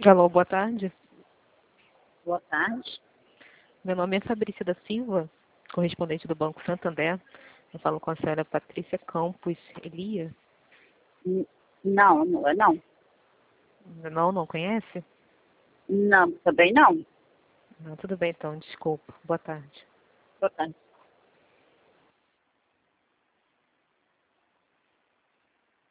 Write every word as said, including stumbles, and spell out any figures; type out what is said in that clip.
Alô, boa tarde. Boa tarde. Meu nome é Fabrícia da Silva, correspondente do Banco Santander. Eu falo com a senhora Patrícia Campos Elia. N- Não, não é não. Não, não conhece? Não, também não. Não, tudo bem então, desculpa. Boa tarde. Boa tarde.